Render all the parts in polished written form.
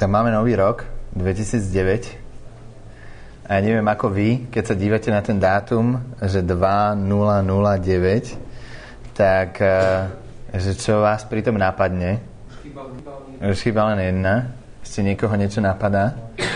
Tak máme nový rok, 2009. A ja neviem ako vy, keď sa dívate na ten dátum, že 2009, tak že čo vás pritom napadne? Už chýba len jedna. Ešte niekoho niečo napadá?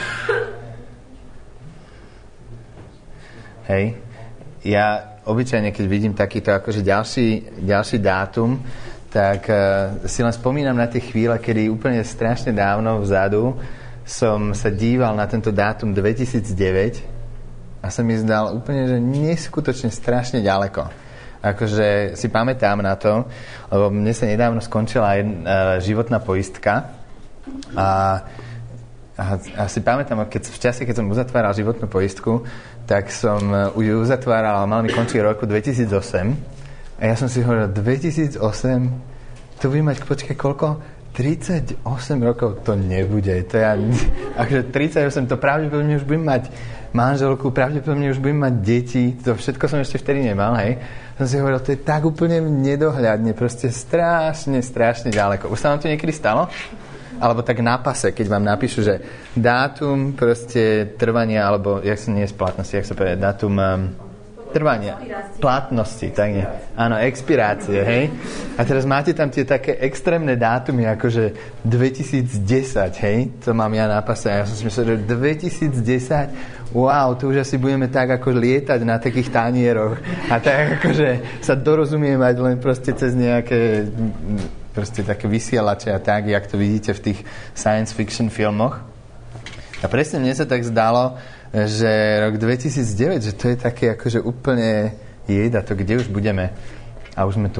Hej. Ja obyčajne, keď vidím takýto akože ďalší dátum, tak si len spomínam na tie chvíle, kedy úplne strašne dávno vzadu som sa díval na tento dátum 2009 a sa mi zdal úplne, že neskutočne strašne ďaleko. Akože si pamätám na to, lebo mne sa nedávno skončila životná poistka a si pamätám, v čase, keď som uzatváral životnú poistku, tak som ju uzatváral a mal mi končiť roku 2008. A ja som si hovoril, 2008, to bude mať, počkaj, koľko? 38 rokov to nebude. To ja, akože 38, to pravdepodobne už budem mať manželku, pravdepodobne už budem mať deti, to všetko som ešte vtedy nemal, hej. Som si hovoril, to je tak úplne nedohľadne, proste strašne ďaleko. Už sa vám to niekedy stalo? Alebo tak na pase, keď vám napíšu, že dátum proste trvania, alebo jak sa nie je splatnosti, jak sa povie, dátum trvania, platnosti, tak nie. Áno, expirácie, hej. A teraz máte tam tie také extrémne dátumy, akože 2010, hej. To mám ja na pase. A ja som si myslel, že 2010, wow, to už asi budeme tak ako lietať na takých tanieroch. A tak akože sa dorozumievať len proste cez nejaké proste také vysielače a tak, jak to vidíte v tých science fiction filmoch. A presne mne sa tak zdalo, že rok 2009, že to je také akože úplne jeda, to kde už budeme. A už sme tu.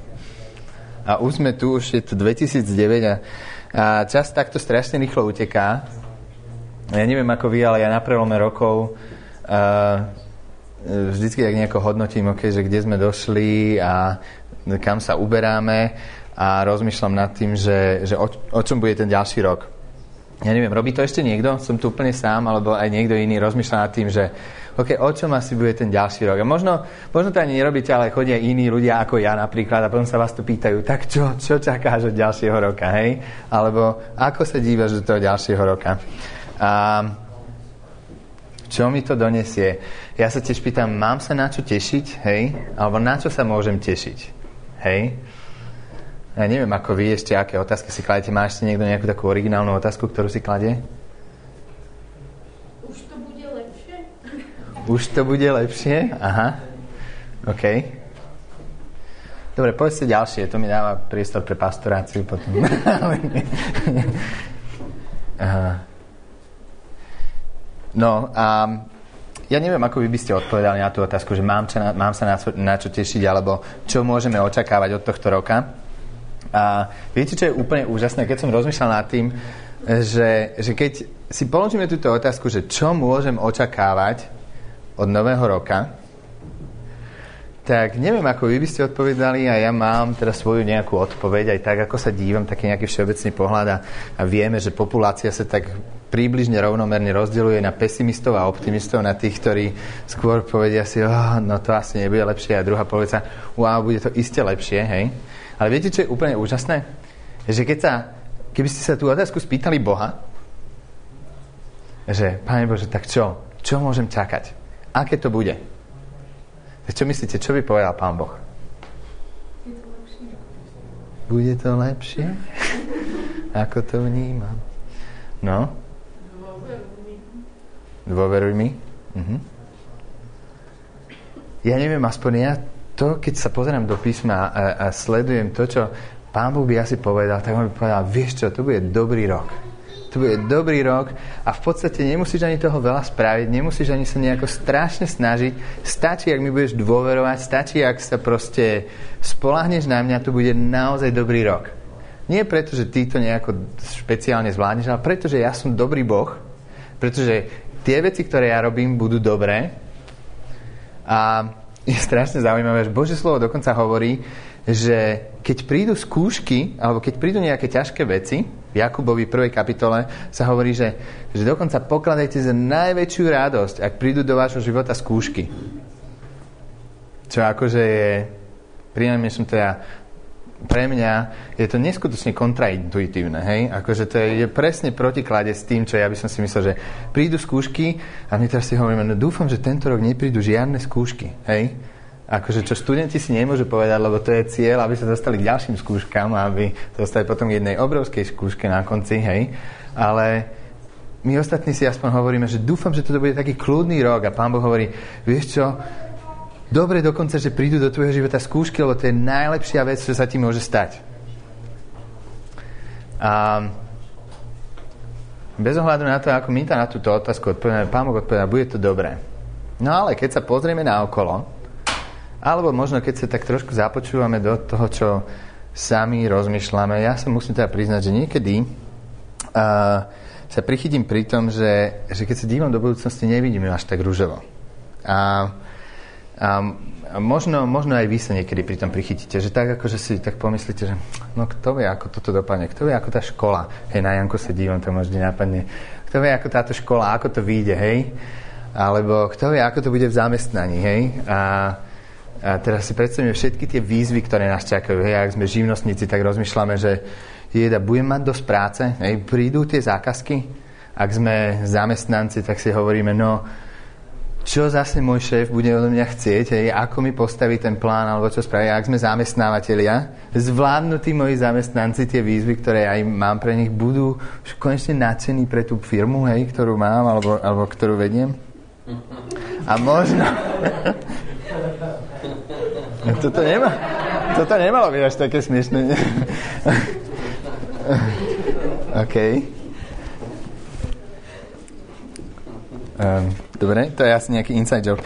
Už je to 2009 a čas takto strašne rýchlo uteká. Ja neviem ako vy, ale ja na prelome rokov vždycky tak nejako hodnotím, okay, že kde sme došli a kam sa uberáme a rozmýšľam nad tým, že o čom bude ten ďalší rok. Ja neviem, robí to ešte niekto? Som tu úplne sám, alebo aj niekto iný rozmýšľa nad tým, že OK, o čom asi bude ten ďalší rok? A možno to ani nerobíte, ale chodia iní ľudia ako ja napríklad a potom sa vás tu pýtajú, tak čo čakáš od ďalšieho roka, hej? Alebo ako sa dívaš do toho ďalšieho roka? A čo mi to donesie? Ja sa tiež pýtam, mám sa na čo tešiť, hej? Alebo na čo sa môžem tešiť, hej? Ja neviem, ako vy ešte, aké otázky si kladete. Má ešte niekto nejakú takú originálnu otázku, ktorú si kladie? Už to bude lepšie? Už to bude lepšie? Aha. OK. Dobre, povedzte ďalšie. To mi dáva priestor pre pastoráciu potom. Aha. No a ja neviem, ako vy by ste odpovedali na tú otázku, že mám sa na čo tešiť, alebo čo môžeme očakávať od tohto roka. A viete, čo je úplne úžasné, keď som rozmýšľal nad tým, že keď si položíme túto otázku, že čo môžem očakávať od nového roka, tak neviem, ako vy by ste odpovedali a ja mám teraz svoju nejakú odpoveď, aj tak, ako sa dívam, taký nejaký všeobecný pohľad a vieme, že populácia sa tak približne rovnomerne rozdeľuje na pesimistov a optimistov, na tých, ktorí skôr povedia si, no to asi nebude lepšie a druhá polovica, wow, bude to iste lepšie, hej. Ale viete, čo je úplne úžasné? Že keby ste sa tú otázku spýtali Boha, že, Pane Bože, tak čo? Čo môžem čakať? Aké to bude? Tak čo myslíte, čo by povedal Pán Boh? Bude to lepšie? Ako to vnímam? No? Dôveruj mi. Ja neviem, aspoň ja keď sa pozerám do písma a sledujem to, čo Pán Boh by asi povedal, tak on by povedal, vieš čo, to bude dobrý rok. To bude dobrý rok a v podstate nemusíš ani toho veľa spraviť, nemusíš ani sa nejako strašne snažiť. Stačí, ak mi budeš dôverovať, stačí, ak sa proste spoľahneš na mňa, to bude naozaj dobrý rok. Nie preto, že ty to nejako špeciálne zvládneš, ale preto, že ja som dobrý Boh, pretože tie veci, ktoré ja robím, budú dobré a je strašne zaujímavé, že Božie slovo dokonca hovorí, že keď prídu skúšky, alebo keď prídu nejaké ťažké veci, v Jakubovi 1. kapitole sa hovorí, že dokonca pokladajte za najväčšiu radosť, ak prídu do vášho života skúšky. Čo akože je, prinajmä som teda pre mňa je to neskutočne kontraintuitívne, hej? Akože to je presne protiklade s tým, čo ja by som si myslel, že prídu skúšky a my teraz si hovoríme, no dúfam, že tento rok neprídu žiadne skúšky, hej? Akože čo študenti si nemôžu povedať, lebo to je cieľ, aby sa dostali k ďalším skúškam a aby sa dostali potom k jednej obrovskej skúške na konci, hej? Ale my ostatní si aspoň hovoríme, že dúfam, že toto bude taký kľudný rok a Pán Boh hovorí, vieš čo, dobre dokonca, že prídu do tvojho života skúšky, lebo to je najlepšia vec, čo sa ti môže stať. A bez ohľadu na to, ako my na túto otázku odpovedáme, Pán Boh odpovedá, bude to dobré. No ale keď sa pozrieme naokolo, alebo možno keď sa tak trošku započúvame do toho, čo sami rozmýšľame, ja sa musím teda priznať, že niekedy sa prichytím pri tom, že keď sa dívam do budúcnosti, nevidím až tak ružovo. A možno aj vy sa niekedy pri tom prichytíte, že tak akože si tak pomyslíte, že no kto vie, ako toto dopadne, kto vie, ako tá škola, hej, na Janku sa dívam, to možno nápadne, kto vie, ako táto škola, ako to vyjde, hej, alebo kto vie, ako to bude v zamestnaní, hej, a teraz si predstavíme všetky tie výzvy, ktoré nás čakajú, hej, ak sme živnostníci, tak rozmýšľame, že budem mať dosť práce, hej, prídu tie zákazky, ak sme zamestnanci, tak si hovoríme, no čo zase môj šéf bude odo mňa chcieť, hej, ako mi postaví ten plán, alebo čo spraví, ak sme zamestnávateľia, zvládnu tí moji zamestnanci tie výzvy, ktoré aj mám pre nich, budú už konečne nadšení pre tú firmu, hej, ktorú mám, alebo ktorú vediem. A možno... Toto nemalo byť až také smiešné. OK. Dobre, to je asi nejaký inside joke.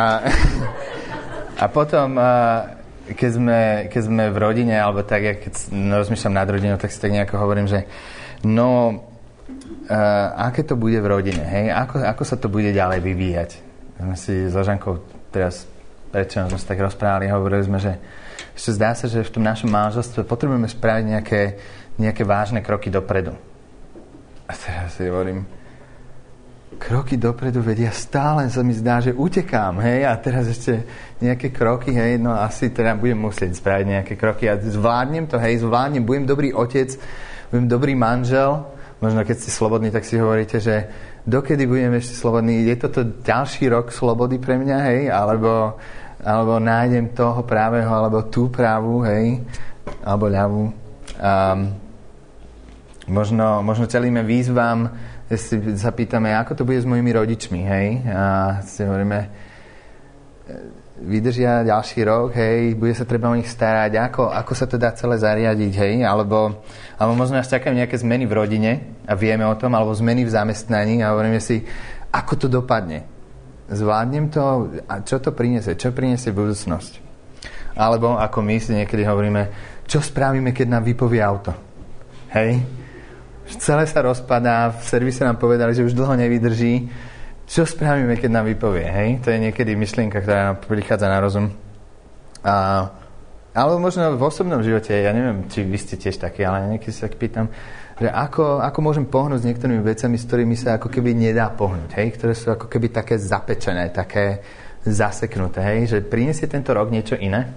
A potom, keď sme v rodine, alebo tak, ja keď rozmýšľam nad rodinou, tak si tak nejako hovorím, že no, aké to bude v rodine, hej? Ako sa to bude ďalej vyvíjať? Sme si so Žankou teraz prečo sme sa tak rozprávali, hovorili sme, že ešte zdá sa, že v tom našom manželstve potrebujeme spraviť nejaké vážne kroky dopredu. A teraz si hovorím, kroky dopredu vedia, stále sa mi zdá, že utekám, hej, a teraz ešte nejaké kroky, hej, no asi teda budem musieť spraviť nejaké kroky a zvládnem to, hej, budem dobrý otec, budem dobrý manžel, možno keď ste slobodní, tak si hovoríte, že dokedy budem ešte slobodný, je toto ďalší rok slobody pre mňa, hej, alebo nájdem toho právého, alebo tú právu, hej, alebo ľavú. Možno čelíme výzvam, si zapýtame, ako to bude s mojimi rodičmi, hej, a si hovoríme, vydržia ďalší rok, hej, bude sa treba o nich starať, ako sa to dá celé zariadiť, hej, alebo možno nás čakajú nejaké zmeny v rodine a vieme o tom, alebo zmeny v zamestnaní a hovoríme si, ako to dopadne. Zvládnem to a čo to prinesie? Čo prinesie budúcnosť? Alebo ako my si niekedy hovoríme, čo spravíme, keď nám vypovie auto? Hej? Celé sa rozpadá, v servise nám povedali, že už dlho nevydrží. Čo spravíme, keď nám vypovie? Hej? To je niekedy myšlienka, ktorá nám prichádza na rozum. Alebo možno v osobnom živote, ja neviem, či vy ste tiež takí, ale niekedy sa tak pýtam, že ako môžem pohnúť s niektorými vecami, s ktorými sa ako keby nedá pohnúť, hej? Ktoré sú ako keby také zapečené, také zaseknuté, hej? Že prinesie tento rok niečo iné.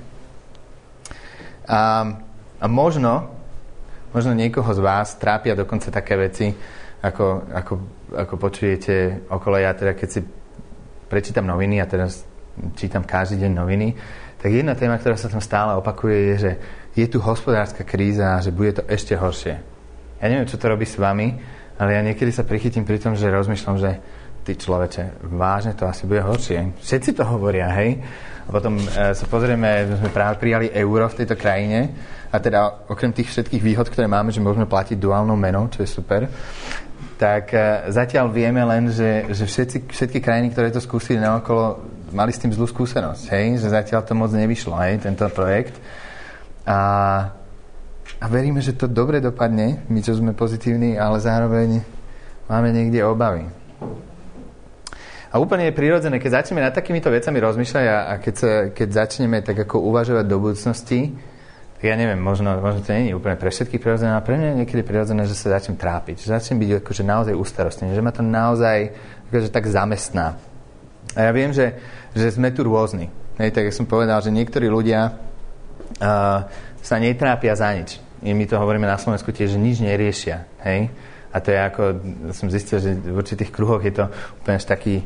A možno niekoho z vás trápia dokonca také veci, ako počujete okolo. Ja teda, keď si prečítam noviny, a teraz čítam každý deň noviny, tak jedna téma, ktorá sa tam stále opakuje, je, že je tu hospodárska kríza a že bude to ešte horšie. Ja neviem, čo to robí s vami, ale ja niekedy sa prichytím pri tom, že rozmýšľam, že ty človeče, vážne to asi bude horšie. Všetci to hovoria, hej? A potom sa pozrieme, že sme práve prijali euro v tejto krajine a teda okrem tých všetkých výhod, ktoré máme, že môžeme platiť duálnou menou, čo je super, tak zatiaľ vieme len, že všetky krajiny, ktoré to skúsili naokolo, mali s tým zlú skúsenosť, hej? Že zatiaľ to moc nevyšlo, hej? Tento projekt. A veríme, že to dobre dopadne, my, čo sme pozitívni, ale zároveň máme niekde obavy. A úplne je prirodzené, keď začneme nad takýmito vecami rozmýšľať a keď začneme tak ako uvažovať do budúcnosti, tak ja neviem, možno to nie je úplne pre všetkých prirodzené, ale pre mňa je niekedy prirodzené, že sa začnem trápiť, že začnem byť akože naozaj ústarostný, že ma to naozaj akože tak zamestná. A ja viem, že sme tu rôzni. Hej, tak ja som povedal, že niektorí ľudia sa netrápia za nič. I my to hovoríme na Slovensku tiež, že nič neriešia. Hej? A to je ako, som zistil, že v určitých kruhoch je to úplne taký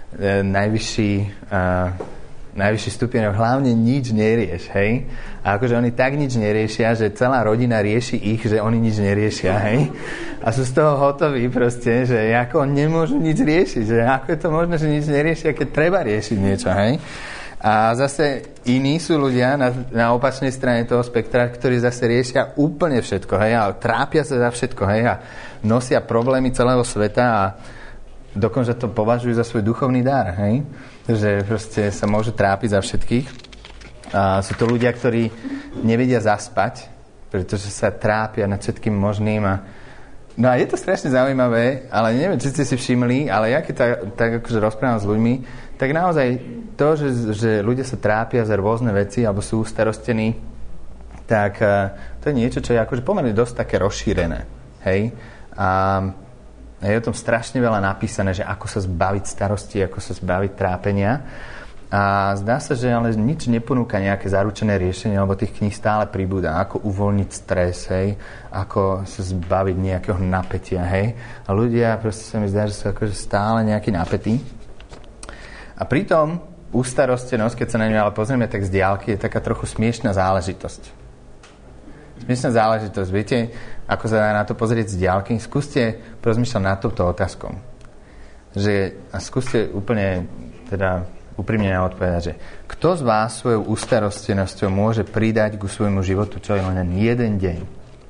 najvyšší stupienok, hlavne nič nerieš, hej? A akože oni tak nič neriešia, že celá rodina rieši ich, že oni nič neriešia, hej? A sú z toho hotoví proste, že ako nemôžu nič riešiť, že ako je to možné, že nič neriešia, keď treba riešiť niečo, hej? A zase iní sú ľudia na opačnej strane toho spektra, ktorí zase riešia úplne všetko, hej? A trápia sa za všetko, hej? A nosia problémy celého sveta a dokonca to považujú za svoj duchovný dar, hej? Že proste sa môžu trápiť za všetkých. A sú to ľudia, ktorí nevedia zaspať, pretože sa trápia nad všetkým možným. No a je to strašne zaujímavé, ale neviem, či ste si všimli, ale ja keď tak akože rozprávam s ľuďmi, tak naozaj to, že ľudia sa trápia za rôzne veci alebo sú starostení, tak to je niečo, čo je akože pomerne dosť také rozšírené. Hej? A je o tom strašne veľa napísané, že ako sa zbaviť starosti, ako sa zbaviť trápenia. A zdá sa, že ale nič neponúka nejaké zaručené riešenie, lebo tých kníh stále pribúda. Ako uvoľniť stres, hej? Ako sa zbaviť nejakého napätia, hej? A ľudia, proste sa mi zdá, že sú akože stále nejaký napätí. A pritom ústarostenosť, keď sa na ňu ale pozrieme tak z diaľky, je taká trochu smiešná záležitosť. Smiešná záležitosť. Viete, ako sa dá na to pozrieť z diaľky? Skúste porozmýšľať nad touto otázkou. A skúste úplne teda úprimne odpovedať, že kto z vás svojou ústarostenosťou môže pridať ku svojmu životu čo je len jeden deň?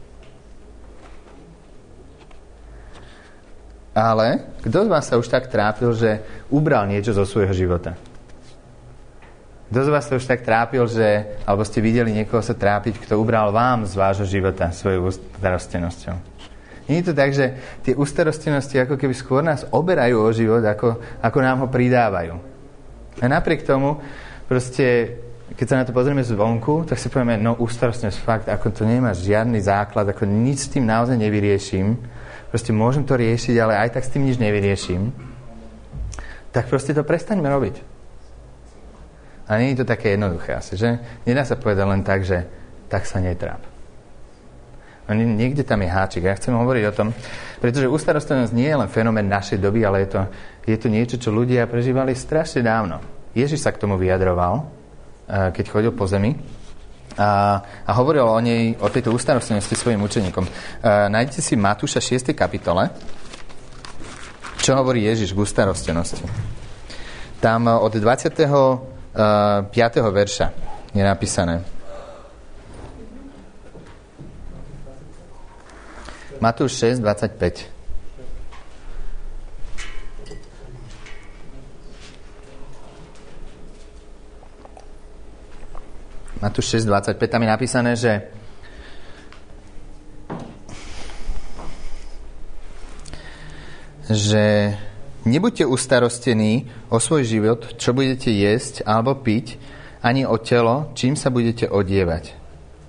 Ale kto z vás sa už tak trápil, že ubral niečo zo svojho života? Kto z vás sa už tak trápil, alebo ste videli niekoho sa trápiť, kto ubral vám z vášho života svojou ústarostenosťou? Nie je to tak, že tie ústarostenosti ako keby skôr nás oberajú o život, ako nám ho pridávajú. A napriek tomu, proste, keď sa na to pozrieme zvonku, tak si povieme, no ústarostnosť, fakt, ako to nemá žiadny základ, ako nič s tým naozaj nevyrieším, proste môžem to riešiť, ale aj tak s tým nič nevyrieším, tak proste to prestaňme robiť. A nie je to také jednoduché asi, že? Nedá sa povedať len tak, že tak sa netráp. No, niekde tam je háčik. Ja chcem hovoriť o tom, pretože ústarostlenosť nie je len fenomén našej doby, ale je to niečo, čo ľudia prežívali strašne dávno. Ježiš sa k tomu vyjadroval, keď chodil po zemi a hovoril o tejto ústarostlenosti svojim učeníkom. Nájdete si Matúša 6. kapitole, čo hovorí Ježiš k ústarostenosti. Tam od 25. verša je napísané. Matúš 6, 25. Matúš 6, 25. Tam je napísané, že nebuďte ustarostení o svoj život, čo budete jesť alebo piť, ani o telo, čím sa budete odievať.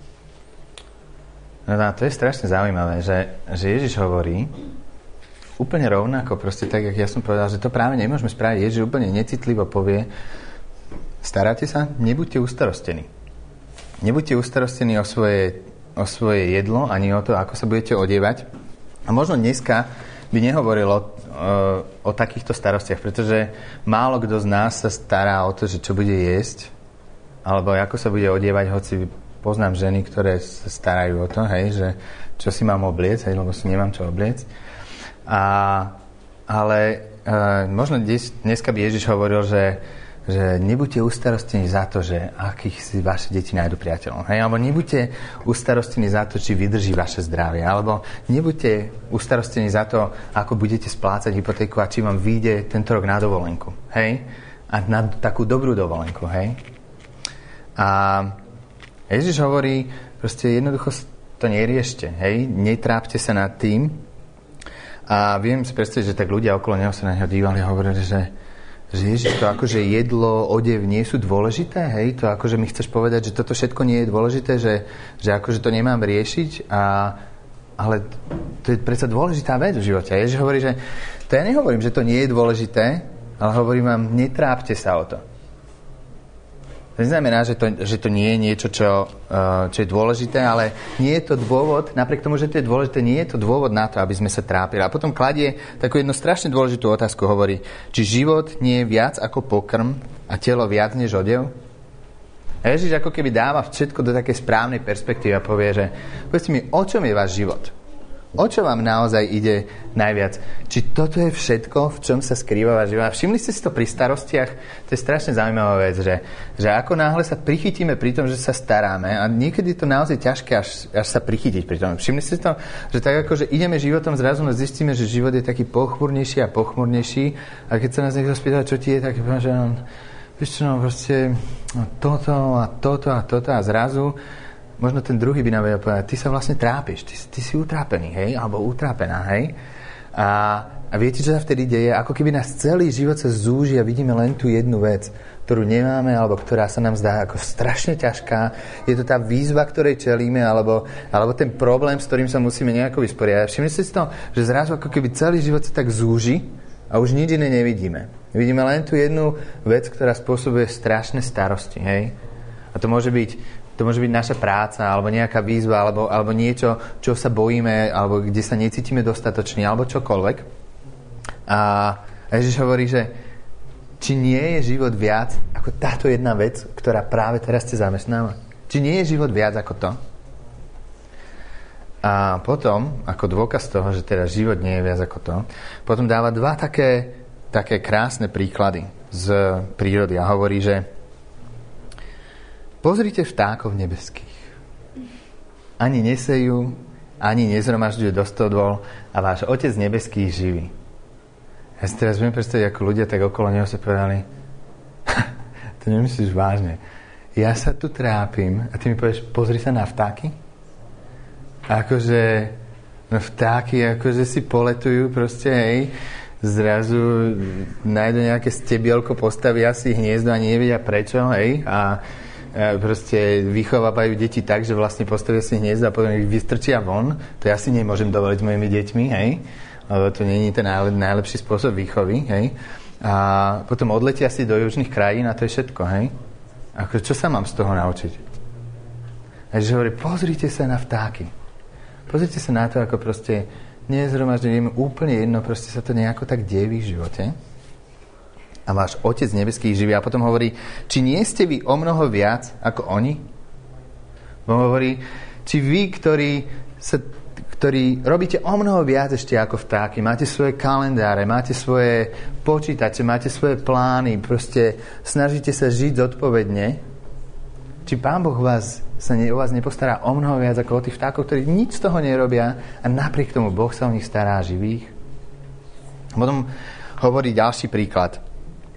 No to je strašne zaujímavé, že Ježiš hovorí úplne rovnako, proste tak, jak ja som povedal, že to práve nemôžeme spraviť. Ježiš úplne necitlivo povie, staráte sa, nebuďte ustarostení. Nebuďte ustarostení o svoje jedlo, ani o to, ako sa budete odievať. A možno dneska by nehovoril o takýchto starostiach, pretože málo kto z nás sa stará o to, že čo bude jesť, alebo ako sa bude odievať, hoci poznám ženy, ktoré sa starajú o to, hej, že čo si mám obliecť, lebo si nemám čo obliecť. Ale možno dneska by Ježiš hovoril, že nebuďte ustarostení za to, že akých si vaše deti nájdu priateľov. Hej? Alebo nebuďte ustarostení za to, či vydrží vaše zdravie. Alebo nebuďte ustarostení za to, ako budete splácať hypotéku a či vám vyjde tento rok na dovolenku. Hej? A na takú dobrú dovolenku. Hej? A Ježiš hovorí, proste jednoducho to neriešte. Hej? Netrápte sa nad tým. A viem si predstaviť, že tak ľudia okolo neho sa na neho dívali a hovorili, že Ježiš, to akože jedlo, odev nie sú dôležité, hej? To akože mi chceš povedať, že toto všetko nie je dôležité, že akože to nemám riešiť, ale to je predsa dôležitá vec v živote. A Ježiš hovorí, že to ja nehovorím, že to nie je dôležité, ale hovorím vám, netrápte sa o to. To neznamená, že to nie je niečo, čo je dôležité, ale nie je to dôvod, napriek tomu, že to je dôležité, nie je to dôvod na to, aby sme sa trápili. A potom kladie takú jednu strašne dôležitú otázku, hovorí, či život nie je viac ako pokrm a telo viac než odev? A Ježiš ako keby dáva všetko do takej správnej perspektívy a povie, že povedzte mi, o čom je váš život? O čo vám naozaj ide najviac? Či toto je všetko, v čom sa skrýva váš život? Všimli ste si to pri starostiach? To je strašne zaujímavá vec, že ako náhle sa prichytíme pri tom, že sa staráme, a niekedy je to naozaj ťažké až sa prichytiť pri tom. Všimli ste si to, že tak ako, že ideme životom, zrazu zistíme, že život je taký pochmurnejší a pochmurnejší, a keď sa nás niekto spýta, čo ti je, tak poviem, že vieš čo, proste toto a toto a toto, a zrazu možno ten druhý by nám vedel povedať, ty sa vlastne trápiš, ty si utrápený, hej, alebo utrápená, hej. A viete, čo sa vtedy deje? Ako keby nás celý život sa zúži a vidíme len tú jednu vec, ktorú nemáme, alebo ktorá sa nám zdá ako strašne ťažká. Je to tá výzva, ktorej čelíme, alebo ten problém, s ktorým sa musíme nejako vysporiadať. Všimli ste si to, že zrazu ako keby celý život sa tak zúži a už nič iné nevidíme. Vidíme len tú jednu vec, ktorá spôsobuje strašné starosti, hej. A to môže byť naša práca, alebo nejaká výzva, alebo niečo, čo sa bojíme, alebo kde sa necítime dostatočne, alebo čokoľvek. A Ježiš hovorí, že či nie je život viac ako táto jedna vec, ktorá práve teraz te zamestnáva? Či nie je život viac ako to? A potom, ako dôkaz toho, že teda život nie je viac ako to, potom dáva dva také krásne príklady z prírody a hovorí, že pozrite vtákov nebeských. Ani nesejú, ani nezhromažďujú do stodôl a váš Otec nebeský živí. Ja si teraz viem predstaviť, ako ľudia tak okolo neho sa povedali, to nemyslíš vážne. Ja sa tu trápim a ty mi povieš, pozri sa na vtáky? Akože, no vtáky, akože si poletujú proste, hej, zrazu nájdu nejaké stebielko, postavia si hniezdo a nevedia prečo, hej, a proste vychovávajú deti tak, že vlastne postavia si hniezdo a potom ich vystrčia von. To ja si nemôžem dovoliť s mojimi deťmi, hej, lebo to nie je ten najlepší spôsob výchovy, hej. A potom odletia si do južných krajín a to je všetko, hej. Ako, čo sa mám z toho naučiť? A Ježiš hovorí, pozrite sa na vtáky. Pozrite sa na to, ako proste nezhromaždenie úplne jedno, proste sa to nejako tak deje v živote. A váš Otec nebeský živí. A potom hovorí, či nie ste vy o mnoho viac ako oni? Bo hovorí, či vy, ktorí robíte o mnoho viac ešte ako vtáky, máte svoje kalendáre, máte svoje počítače, máte svoje plány, proste snažíte sa žiť zodpovedne, či Pán Boh o vás nepostará o mnoho viac ako o tých vtákov, ktorí nič z toho nerobia a napriek tomu Boh sa o nich stará živých? A potom hovorí ďalší príklad.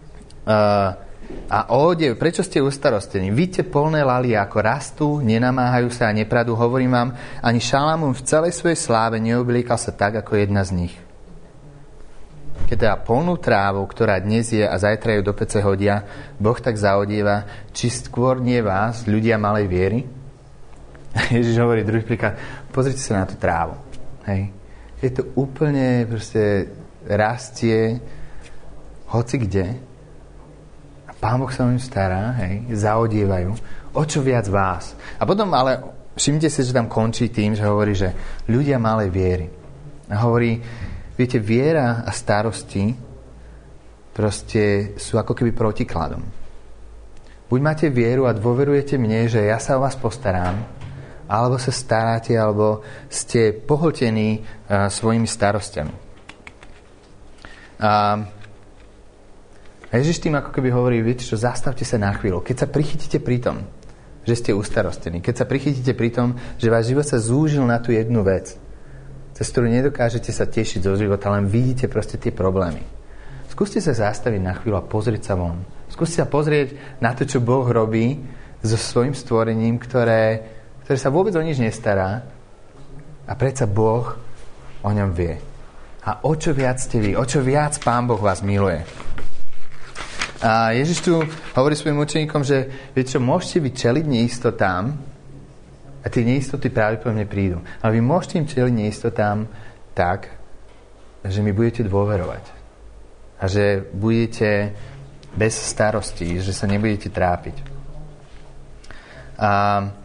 A odev, prečo ste ustarostení? Vidíte polné lalie, ako rastú, nenamáhajú sa a nepradú. Hovorím vám, ani Šalamún v celej svojej sláve neobliekal sa tak, ako jedna z nich. Keď teda polnú trávu, ktorá dnes je a zajtra ju do pece hodia, Boh tak zaodieva, či skôr nie vás, ľudia malej viery? Ježiš hovorí druhý príklad, pozrite sa na tú trávu. Hej. Je to úplne proste rastie hoci kde. Pán Boh sa o ňu stará, hej, zaodievajú. O čo viac vás. A potom ale všimnite si, že tam končí tým, že hovorí, že ľudia malej viery. A hovorí, viete, viera a starosti proste sú ako keby protikladom. Buď máte vieru a dôverujete mne, že ja sa o vás postarám, alebo sa staráte, alebo ste pohltení svojimi starostiami. A Ježiš tým ako keby hovorí, viete čo, zastavte sa na chvíľu. Keď sa prichytíte pri tom, že ste ustarostení, keď sa prichytíte pri tom, že váš život sa zúžil na tú jednu vec, cez ktorú nedokážete sa tešiť zo života, len vidíte proste tie problémy. Skúste sa zastaviť na chvíľu a pozrieť sa von. Skúste sa pozrieť na to, čo Boh robí so svojím stvorením, ktoré sa vôbec o nič nestará a predsa Boh o ňom vie. A o čo viac ste vy, o čo viac Pán Boh vás miluje. A Ježiš tu hovorí svojim učeníkom, že viete čo, môžete vy čeliť neistotám a tie neistoty pravdepodobne prídu. Ale vy môžete im čeliť neistotám tak, že mi budete dôverovať. A že budete bez starostí, že sa nebudete trápiť. A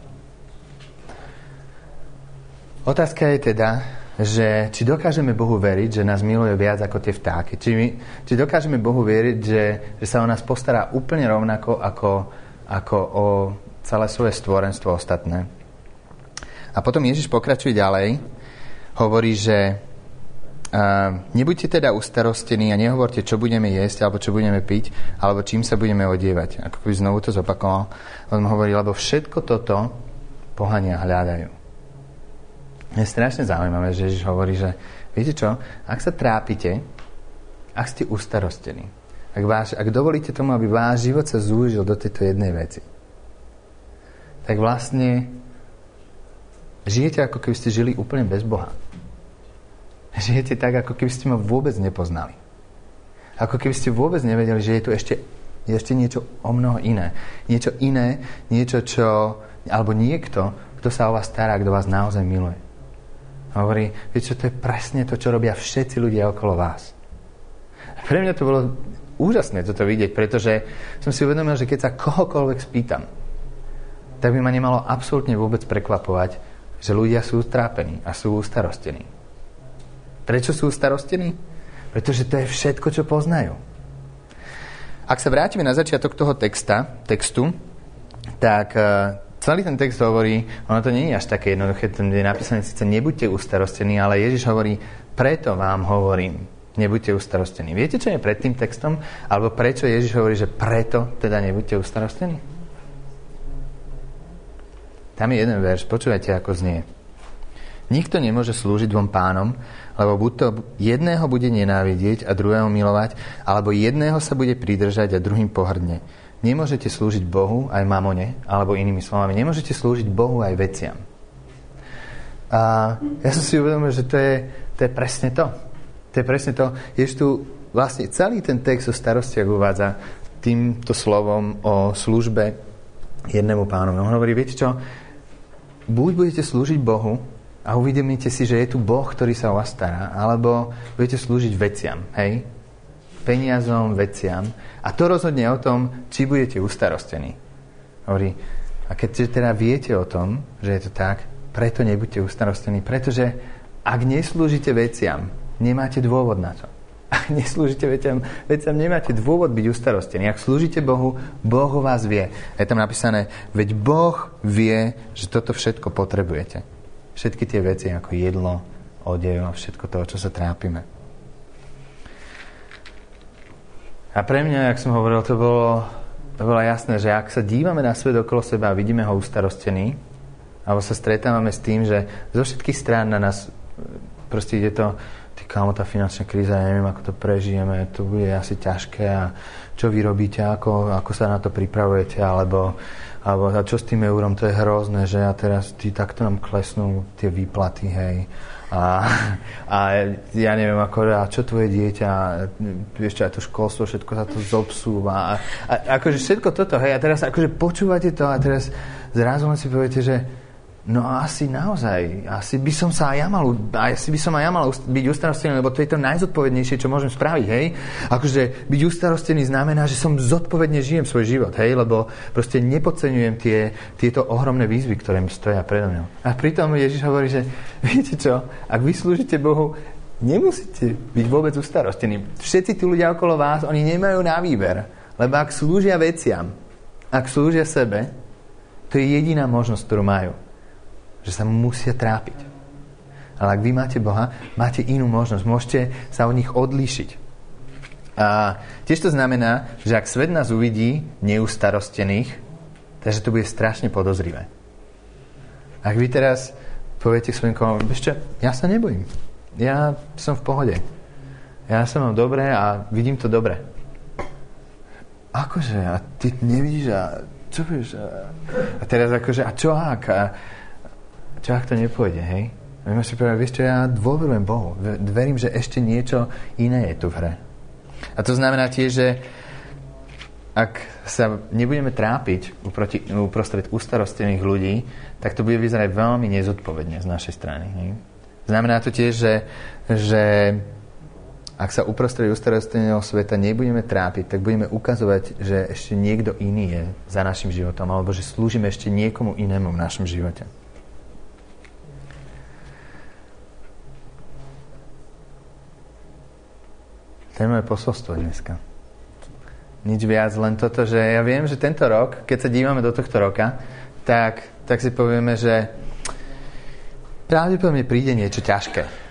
otázka je teda, že či dokážeme Bohu veriť, že nás miluje viac ako tie vtáky. Či dokážeme Bohu veriť, že sa o nás postará úplne rovnako ako o celé svoje stvorenstvo ostatné. A potom Ježiš pokračuje ďalej. Hovorí, že nebuďte teda ustarostení a nehovorte, čo budeme jesť, alebo čo budeme piť, alebo čím sa budeme odievať. Ako by znovu to zopakoval. On hovorí, lebo všetko toto pohania hľadajú. Je strašne zaujímavé, že Ježiš hovorí, že viete čo, ak sa trápite, ak ste ustarostení, ak dovolíte tomu, aby váš život sa zúžil do tejto jednej veci, tak vlastne žijete, ako keby ste žili úplne bez Boha. Žijete tak, ako keby ste ma vôbec nepoznali. Ako keby ste vôbec nevedeli, že je tu ešte niečo o mnoho iné. Niečo iné, alebo niekto, kto sa o vás stará, kto vás naozaj miluje. Hovorí, viete čo, to je presne to, čo robia všetci ľudia okolo vás. A pre mňa to bolo úžasné toto vidieť, pretože som si uvedomil, že keď sa kohokoľvek spýtam, tak by ma nemalo absolútne vôbec prekvapovať, že ľudia sú trápení a sú ustarostení. Prečo sú starostení? Pretože to je všetko, čo poznajú. Ak sa vrátime na začiatok toho textu, tak celý ten text hovorí, ono to nie je až také jednoduché, tam je napísané síce nebuďte ustarostení, ale Ježiš hovorí, preto vám hovorím, nebuďte ustarostení. Viete, čo je pred tým textom? Alebo prečo Ježiš hovorí, že preto teda nebuďte ustarostení? Tam je jeden verš, počúvajte, ako znie. Nikto nemôže slúžiť dvom pánom, lebo buď to jedného bude nenávidieť a druhého milovať, alebo jedného sa bude pridržať a druhým pohrdne. Nemôžete slúžiť Bohu aj mamone, alebo inými slovami, nemôžete slúžiť Bohu aj veciam. A ja som si uvedomil, že to je presne to. To je presne to. Ježiš tu vlastne celý ten text o starostiach uvádza týmto slovom o službe jednému pánovi. On hovorí, viete čo, buď budete slúžiť Bohu, a uvedomíte si, že je tu Boh, ktorý sa o vás stará, alebo budete slúžiť veciam, hej? Peniazom, veciam. A to rozhodne o tom, či budete ustarostení. Hovorí, a keď teda viete o tom, že je to tak, preto nebuďte ustarostení, pretože ak neslúžite veciam, nemáte dôvod na to. Ak neslúžite veciam, nemáte dôvod byť ustarostení. Ak slúžite Bohu, Boh o vás vie. Je tam napísané, veď Boh vie, že toto všetko potrebujete. Všetky tie veci ako jedlo, odev a všetko toho, čo sa trápime. A pre mňa, jak som hovoril, to bolo jasné, že ak sa dívame na svet okolo seba a vidíme ho ustarostený, alebo sa stretávame s tým, že zo všetkých strán na nás proste ide to, kámo, tá finančná kríza, ja neviem, ako to prežijeme, to bude asi ťažké a čo vy robíte, ako sa na to pripravujete, alebo a čo s tým eurom, to je hrozné, že a teraz takto nám klesnú tie výplaty, hej. A ja neviem, a čo tvoje dieťa, ešte aj to školstvo, všetko sa to zobsúva. A akože všetko toto, hej, a teraz akože počúvate to a teraz zrazu len si poviete, že no asi naozaj, asi by som aj ja mal byť ustarostený, lebo to je to najzodpovednejšie, čo môžem spraviť, hej. Akože byť ustarostený znamená, že som zodpovedne žijem svoj život, hej, lebo proste nepodceňujem tieto ohromné výzvy, ktoré mi stoja predo mňou. A pritom Ježiš hovorí, že viete čo, ak vy slúžite Bohu, nemusíte byť vôbec ustarostení. Všetci tí ľudia okolo vás, oni nemajú na výber, lebo ak slúžia veciam, ak slúžia sebe, to je jediná možnosť, ktorú majú. Že sa musia trápiť. Ale ak vy máte Boha, máte inú možnosť. Môžete sa od nich odlíšiť. A tiež to znamená, že ak svet nás uvidí neustarostených, takže to bude strašne podozrivé. Ak vy teraz poviete svojim kolegom, vieš čo, ja sa nebojím. Ja som v pohode. Ja som mám dobre a vidím to dobre. Akože? A ty nevidíš? A čo vieš? A teraz akože, a čo ak? Čo ak to nepôjde, hej? A my si povedať, vieš čo, ja dôverujem Bohu. Verím, že ešte niečo iné je tu v hre. A to znamená tiež, že ak sa nebudeme trápiť uprostred ustarostených ľudí, tak to bude vyzerať veľmi nezodpovedne z našej strany. Hej? Znamená to tiež, že Ak sa uprostred ústarosteného sveta nebudeme trápiť, tak budeme ukazovať, že ešte niekto iný je za našim životom, alebo že slúžime ešte niekomu inému v našom živote. To je moje posolstvo dneska. Nič viac, len toto, že ja viem, že tento rok, keď sa dívame do tohto roka, tak si povieme, že pravdepodobne príde niečo ťažké.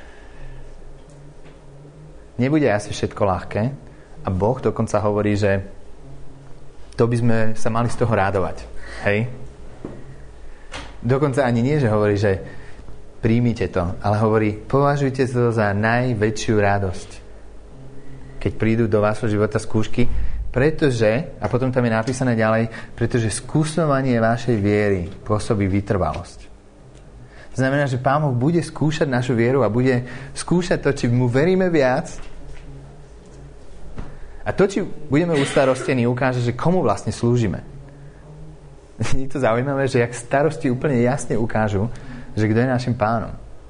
Nebude asi všetko ľahké a Boh dokonca hovorí, že to by sme sa mali z toho radovať. Hej? Dokonca ani nie, že hovorí, že príjmite to, ale hovorí, považujte to za najväčšiu radosť, keď prídu do vášho života skúšky, pretože, a potom tam je napísané ďalej, pretože skúsovanie vašej viery pôsobí vytrvalosť. To znamená, že Pán Boh bude skúšať našu vieru a bude skúšať to, či mu veríme viac. A to, či budeme ustarostení, ukáže, že komu vlastne slúžime. Je to zaujímavé, že jak starosti úplne jasne ukážu, že kto je našim pánom.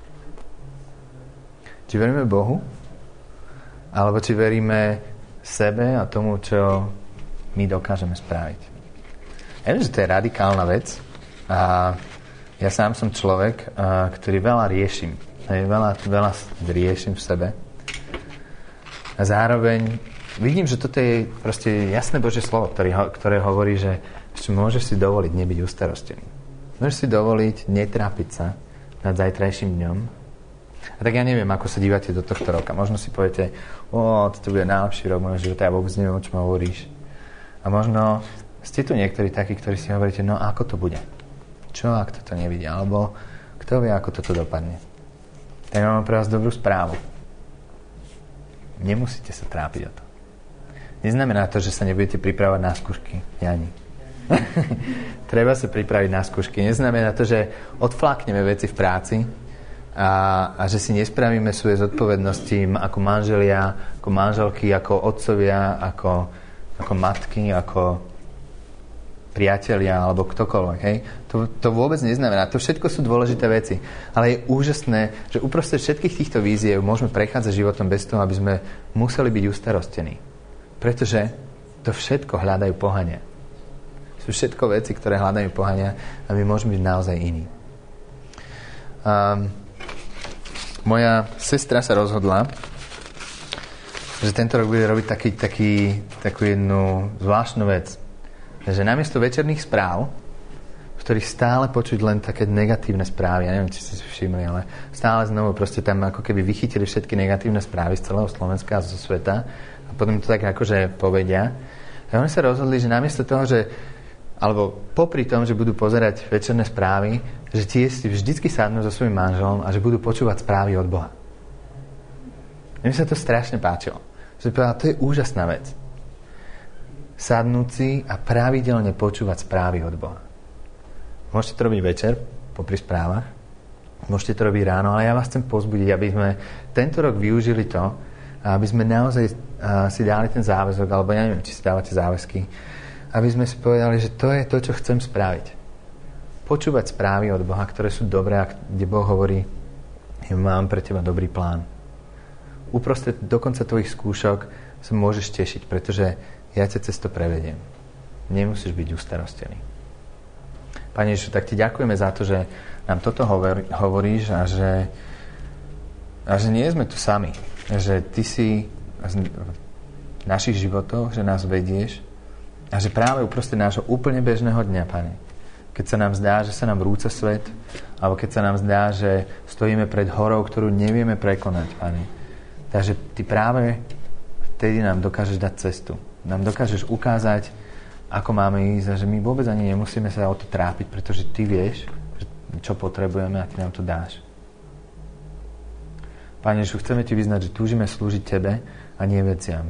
Či veríme Bohu, alebo či veríme sebe a tomu, čo my dokážeme spraviť. Ja viem, že to je radikálna vec a ja sám som človek, ktorý veľa riešim. Veľa riešim v sebe. A zároveň vidím, že toto je proste jasné Božie slovo, ktoré hovorí, že môžeš si dovoliť nebyť ustarostený. Môžeš si dovoliť netrápiť sa nad zajtrajším dňom. A tak ja neviem, ako sa dívate do tohto roka. Možno si poviete, toto bude najlepší rok môjho života, ja vôbec neviem, o čom hovoríš. A možno ste tu niektorí takí, ktorí si hovoríte, no ako to bude? Čo, ak toto nevidia? Alebo kto vie, ako toto dopadne? Tak mám pre vás dobrú správu. Nemusíte sa trápiť o to. Neznamená to, že sa nebudete pripravovať na skúšky. Jani. Treba sa pripraviť na skúšky. Neznamená to, že odflákneme veci v práci a že si nespravíme svoje zodpovednosti ako manželia, ako manželky, ako otcovia, ako matky, ako priatelia alebo ktokoľvek. Hej? To vôbec neznamená. To všetko sú dôležité veci. Ale je úžasné, že uprostred všetkých týchto víziev môžeme prechádzať životom bez toho, aby sme museli byť ustarostení. Pretože to všetko hľadajú pohania. Sú všetko veci, ktoré hľadajú pohania a my môžeme byť naozaj iní. Moja sestra sa rozhodla, že tento rok bude robiť takú jednu zvláštnu vec. Že namiesto večerných správ, v ktorých stále počuť len také negatívne správy, ja neviem, či ste si všimli, ale stále znovu proste tam ako keby vychytili všetky negatívne správy z celého Slovenska a zo sveta a potom to tak akože povedia. A oni sa rozhodli, že namiesto toho, alebo popri tom, že budú pozerať večerné správy, že tie si vždycky sadnú so svojím manželom a že budú počúvať správy od Boha. Mne sa to strašne páčilo. Že povedal, to je úžasná vec. Sadnúť si a pravidelne počúvať správy od Boha. Môžete to robiť večer, popri správach, môžete to robiť ráno, ale ja vás chcem povzbudiť, aby sme tento rok využili to, aby sme naozaj si dali ten záväzok, alebo ja neviem, či si dávate záväzky, aby sme si povedali, že to je to, čo chcem spraviť. Počúvať správy od Boha, ktoré sú dobré a kde Boh hovorí, ja mám pre teba dobrý plán. Uprostred dokonca tvojich skúšok sa môžeš tešiť, pretože ja ťa cez to prevediem. Nemusíš byť ustarostený. Pane Ježišu, tak ti ďakujeme za to, že nám toto hovoríš a že nie sme tu sami. Že ty si v našich životoch, že nás vedieš a že práve uprostred nášho úplne bežného dňa, Pane, keď sa nám zdá, že sa nám rúca svet, alebo keď sa nám zdá, že stojíme pred horou, ktorú nevieme prekonať, Pane. Takže ty práve vtedy nám dokážeš dať cestu. Nám dokážeš ukázať, ako máme ísť a že my vôbec ani nemusíme sa o to trápiť, pretože ty vieš, čo potrebujeme a ty nám to dáš. Pane Ježišu, chceme ti vyznať, že túžime slúžiť tebe a nie veciam.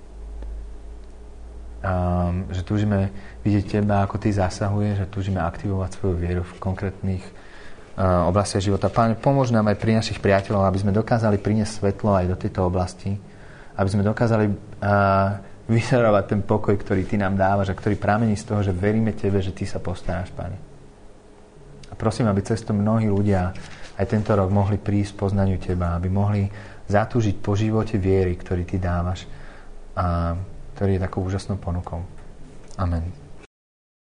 Že túžime vidieť teba, ako ty zasahuješ a túžime aktivovať svoju vieru v konkrétnych oblastiach života. Pane, pomôž nám aj pri našich priateľov, aby sme dokázali priniesť svetlo aj do tejto oblasti, aby sme dokázali vyžarovať ten pokoj, ktorý ty nám dávaš a ktorý pramení z toho, že veríme tebe, že ty sa postaráš, Pane. A prosím, aby cez to mnohí ľudia aj aj tento rok mohli prísť poznaniu Teba, aby mohli zatúžiť po živote viery, ktorý Ty dávaš a ktorý je takou úžasnou ponukou. Amen.